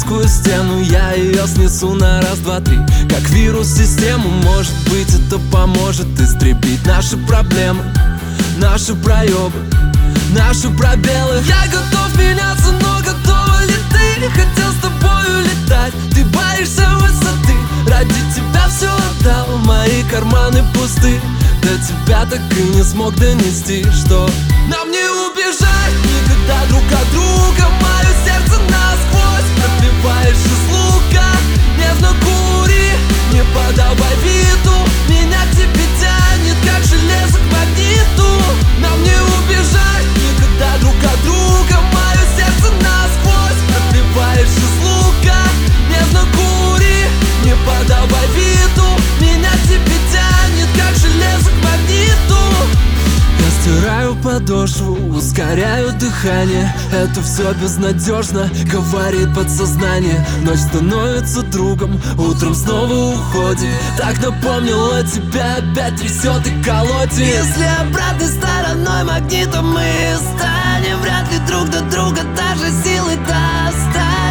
близкую стену, я ее снесу на раз, два, три. Как вирус в систему, может быть, это поможет истребить наши проблемы, наши проебы, наши пробелы. Я готов меняться, но готова ли ты? Хотел с тобою летать, ты боишься высоты. Ради тебя все отдал, мои карманы пусты. До тебя так и не смог донести, что нам не убежать никогда друг от друга. Мое сердце насквозь пробиваешь из лука. Нежно кури, не подавай виду. Меня к тебе тянет, как железо к магниту. Нам не убежать никогда друг от друга. Мое сердце насквозь пробиваешь из лука. Нежно кури, не подавай виду. Меня к тебе тянет, как железо к магниту. Я стираю подошву, ускоряю дыхание. Это все безнадежно, говорит подсознание. Ночь становится другом, утром снова уходит. Так напомнила тебя, опять трясет и колотит. Если обратной стороной магнита мы станем, вряд ли друг до друга даже силы достанем.